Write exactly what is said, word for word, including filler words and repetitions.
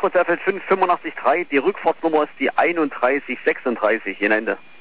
Markus Erfeld fünf fünfundachtzig drei, die Rückfahrtsnummer ist die einunddreißig sechsunddreißig, in Ende.